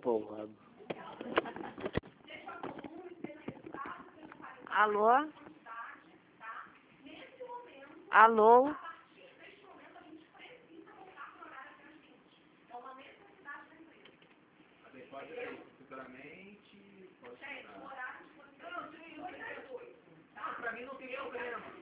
porra. Alô? Alô? Pode ser futuramente, pode ser. Para mim não tem problema.